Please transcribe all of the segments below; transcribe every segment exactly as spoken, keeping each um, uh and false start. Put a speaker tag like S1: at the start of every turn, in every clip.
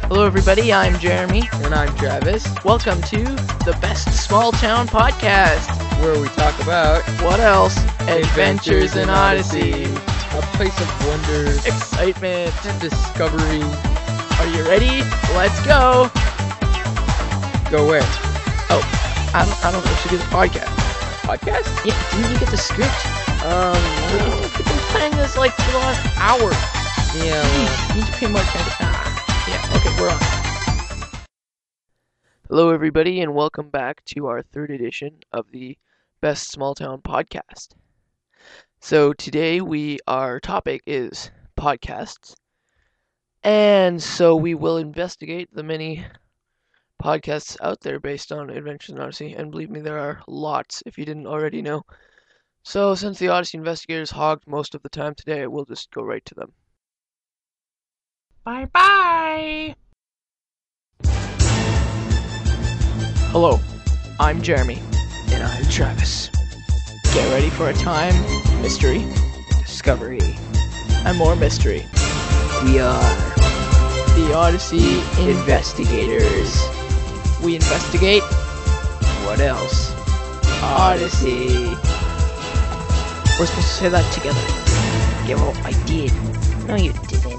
S1: Hello everybody, I'm Jeremy.
S2: And I'm Travis.
S1: Welcome to the Best Small Town Podcast,
S2: where we talk about
S1: what else?
S2: Adventures,
S1: Adventures in Odyssey.
S2: A place of wonders,
S1: Excitement,
S2: and discovery.
S1: Are you ready? Let's go!
S2: Go where?
S1: Oh, I don't, I don't know if we should do the podcast.
S2: Podcast?
S1: Yeah, didn't you get the script?
S2: Um,
S1: We've been playing this like for the last hour.
S2: yeah.
S1: Jeez, you need to pay more attention. Ah, yeah, okay, we're on. Hello everybody, and welcome back to our third edition of the Best Small Town Podcast. So today we, our topic is podcasts. And so we will investigate the many podcasts out there based on Adventures in Odyssey. And believe me, there are lots, if you didn't already know. So since the Odyssey investigators hogged most of the time today, we'll just go right to them. Bye-bye! Hello, I'm Jeremy.
S2: And I'm Travis.
S1: Get ready for a time, mystery,
S2: Discovery.
S1: and more mystery.
S2: We are
S1: The Odyssey Investigators. We investigate
S2: what else?
S1: Odyssey. We're supposed to say that together.
S2: Yeah, well, I did.
S1: No, you didn't.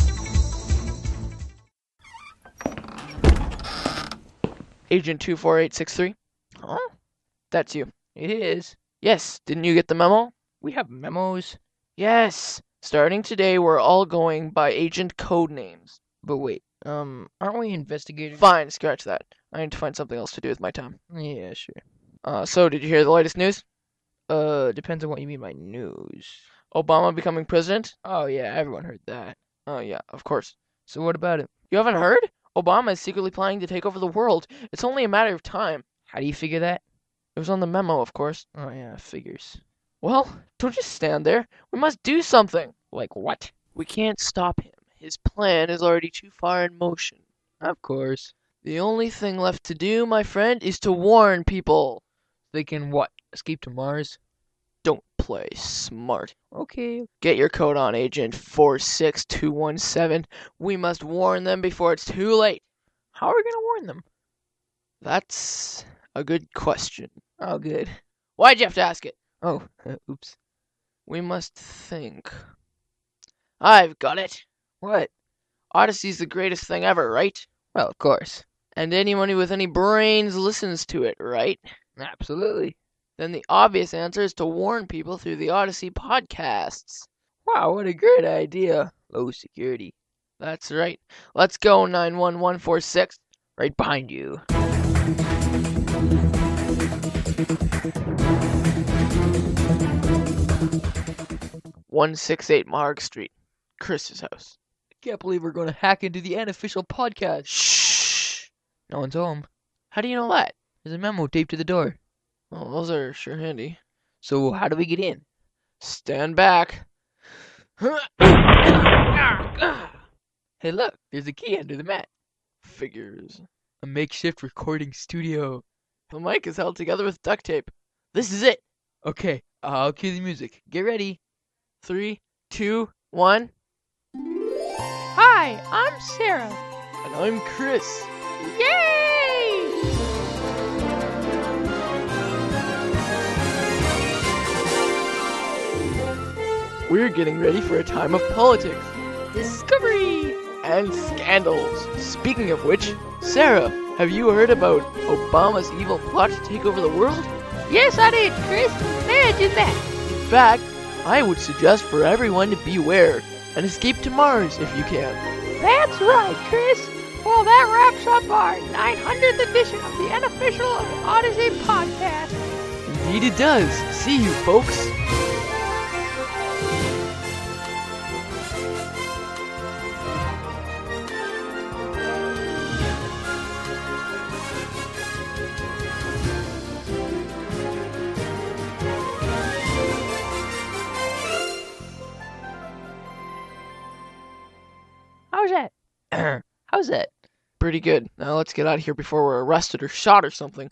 S1: Agent two four eight six three. Huh? That's you.
S2: It is.
S1: Yes, didn't you get the memo?
S2: We have memos.
S1: Yes. Starting today, we're all going by agent code names.
S2: But wait, um, aren't we investigators?
S1: Fine, scratch that. I need to find something else to do with my time.
S2: Yeah, sure.
S1: Uh, so, did you hear the latest news?
S2: Uh, depends on what you mean by news.
S1: Obama becoming president?
S2: Oh, yeah, everyone heard that.
S1: Oh, yeah, of course.
S2: So what about it?
S1: You haven't heard? Obama is secretly planning to take over the world. It's only a matter of time.
S2: How do you figure that?
S1: It was on the memo, of course.
S2: Oh, yeah, figures.
S1: Well, don't just stand there. We must do something.
S2: Like what?
S1: We can't stop him. His plan is already too far in motion.
S2: Of course.
S1: The only thing left to do, my friend, is to warn people.
S2: They can what? Escape to Mars?
S1: Don't play smart.
S2: Okay.
S1: Get your code on, Agent four six two one seven. We must warn them before it's too late.
S2: How are we gonna warn them?
S1: That's a good question.
S2: Oh, good.
S1: Why'd you have to ask it?
S2: Oh, uh, oops.
S1: We must think. I've got it.
S2: What?
S1: Odyssey's the greatest thing ever, right?
S2: Well, of course.
S1: And anyone with any brains listens to it, right?
S2: Absolutely.
S1: Then the obvious answer is to warn people through the Odyssey podcasts.
S2: Wow, what a great idea. Low security.
S1: That's right. Let's go, nine one one four six.
S2: Right behind you.
S1: one sixty-eight Marg Street. Chris's house.
S2: I can't believe we're gonna hack into the unofficial podcast.
S1: Shh!
S2: No one's home.
S1: How do you know that?
S2: There's a memo taped to the door.
S1: Oh, those are sure handy.
S2: So how do we get in?
S1: Stand back.
S2: Hey, look, there's a key under the mat.
S1: Figures.
S2: A makeshift recording studio.
S1: The mic is held together with duct tape. This is it.
S2: Okay, I'll cue the music. Get ready.
S1: Three, two, one.
S3: Hi, I'm Sarah.
S1: And I'm Chris.
S3: Yay!
S1: We're getting ready for a time of politics
S3: Discovery!
S1: and scandals. Speaking of which, Sarah, have you heard about Obama's evil plot to take over the world?
S3: Yes, I did, Chris. Imagine that.
S1: In fact, I would suggest for everyone to beware and escape to Mars if you can.
S3: That's right, Chris. Well, that wraps up our nine hundredth edition of the unofficial Odyssey podcast.
S1: Indeed it does. See you, folks.
S3: How's that?
S2: How's that?
S1: Pretty good. Now let's get out of here before we're arrested or shot or something.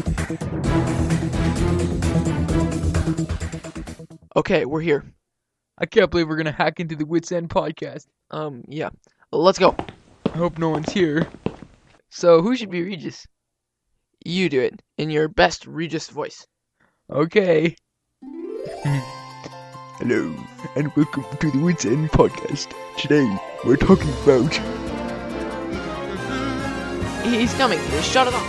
S1: Okay, we're here.
S2: I can't believe we're gonna hack into the Wits End podcast.
S1: Um, yeah. Let's go.
S2: I hope no one's here. So, who should be Regis?
S1: You do it in your best Regis voice.
S2: Okay.
S4: Hello, and welcome to the Wits End podcast. Today, we're talking about...
S1: He- He's coming. Shut it off.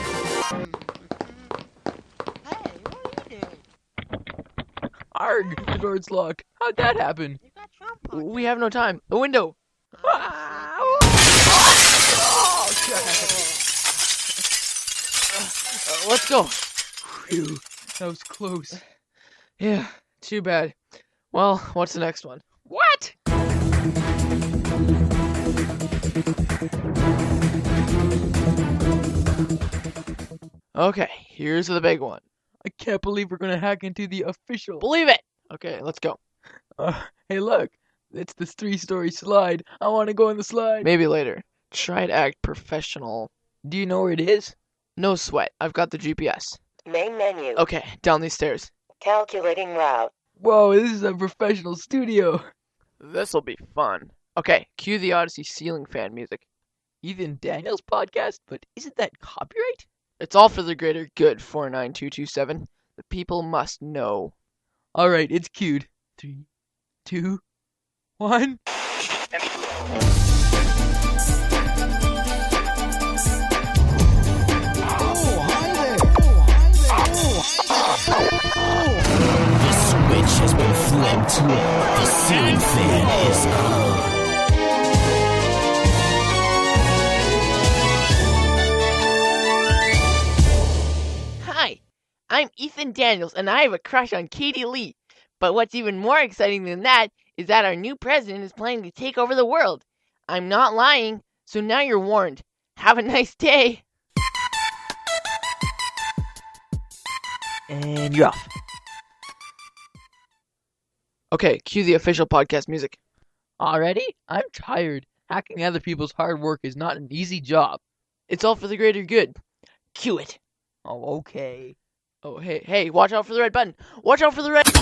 S5: Hey, what are you doing?
S2: Arg, the door's locked. How'd that happen?
S5: You got Trump on.
S1: We have no time. The window.
S2: Oh,
S1: Uh, let's go.
S2: Phew, that was close.
S1: Yeah, too bad. Well, what's the next one?
S2: What?
S1: Okay, here's the big one.
S2: I can't believe we're gonna hack into the official.
S1: Believe it. Okay, let's go.
S2: Uh, hey, look, it's this three-story slide. I want to go on the slide.
S1: Maybe later. Try to act professional.
S2: Do you know where it is?
S1: No sweat. I've got the G P S.
S6: Main menu.
S1: Okay, down these stairs.
S6: Calculating route.
S2: Whoa, this is a professional studio.
S1: This'll be fun. Okay, cue the Odyssey ceiling fan music.
S2: Ethan Daniels podcast, but isn't that copyright?
S1: It's all for the greater good, four nine two two seven. The people must know.
S2: All right, it's cued. Three, two, one.
S7: The switch has been flipped. The ceiling fan is on.
S3: Hi, I'm Ethan Daniels, and I have a crush on Katie Lee. But what's even more exciting than that is that our new president is planning to take over the world. I'm not lying, so now you're warned. Have a nice day.
S2: And you're off.
S1: Okay, cue the official podcast music.
S2: Already? I'm tired. Hacking other people's hard work is not an easy job.
S1: It's all for the greater good.
S3: Cue it.
S2: Oh, okay.
S1: Oh, hey, hey, watch out for the red button. Watch out for the red...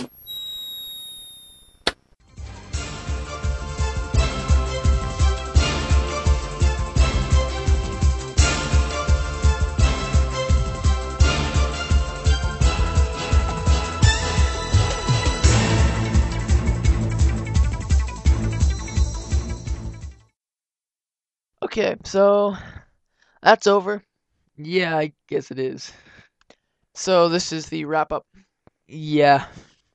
S1: Okay, so that's over.
S2: Yeah, I guess it is.
S1: So this is the wrap up.
S2: Yeah.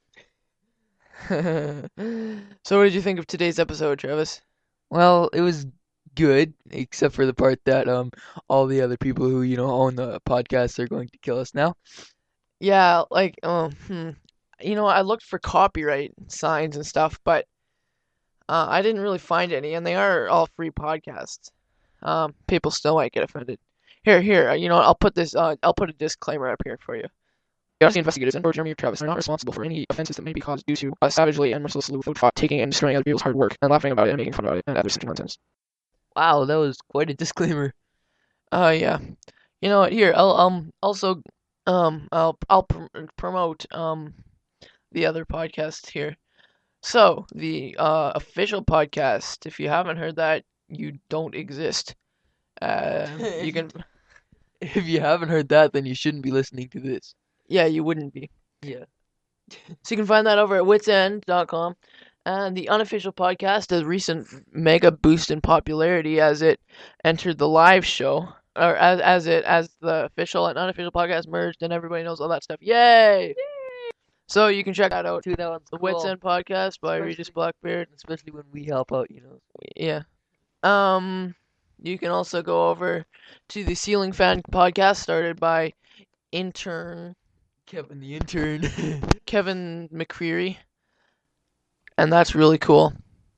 S1: So what did you think of today's episode, Travis?
S2: Well, it was good, except for the part that um all the other people who, you know, own the podcast are going to kill us now.
S1: Yeah, like, um, hmm. You know, I looked for copyright signs and stuff, but uh, I didn't really find any, and they are all free podcasts. Um, people still might get offended. Here, here, uh, you know, what, I'll put this, uh, I'll put a disclaimer up here for you. The Odyssey investigators and or Jeremy or Travis are not responsible for any offenses that may be caused due to uh, savagely and mercilessly without taking and destroying other people's hard work and laughing about it and making fun about it and other such nonsense.
S2: Wow, that was quite a disclaimer.
S1: Uh, yeah. You know what? Here, I'll um also um I'll I'll pr promote um the other podcast here. So the uh official podcast. If you haven't heard that, you don't exist. Uh, you can.
S2: If you haven't heard that, then you shouldn't be listening to this.
S1: Yeah, you wouldn't be.
S2: Yeah.
S1: So you can find that over at wits end dot com. And the unofficial podcast, a recent mega boost in popularity as it entered the live show, or as as it as the official and unofficial podcast merged, and everybody knows all that stuff. Yay! Yay! So you can check that out.
S2: Dude, that one's
S1: The
S2: cool.
S1: Wits End podcast by
S2: Especially-
S1: Regis Blackbeard.
S2: Especially when we help out, you know.
S1: Yeah. Um, you can also go over to the Ceiling Fan podcast started by intern
S2: Kevin the intern.
S1: Kevin McCreary. And that's really cool.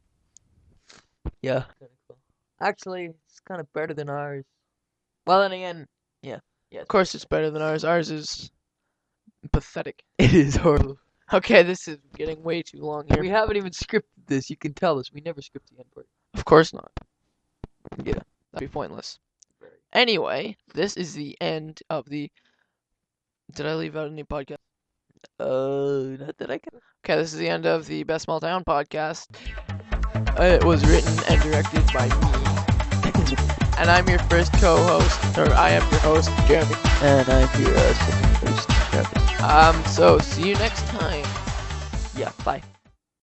S2: Yeah. Actually, it's kind of better than ours. Well, then again, yeah. Yeah.
S1: Of course it's better than ours. Ours is pathetic.
S2: It is horrible.
S1: Okay, this is getting way too long here.
S2: We haven't even scripted this. You can tell us. We never script the end part.
S1: Of course not.
S2: Yeah.
S1: That'd be pointless. Anyway, this is the end of the... Did I leave out any podcast?
S2: Uh, not that that I can.
S1: Okay, this is the end of the Best Small Town podcast. It was written and directed by me. And I'm your first co-host, or I am your host, Jeremy.
S2: And I'm your uh, second host, Travis.
S1: Um, so see you next time.
S2: Yeah, bye.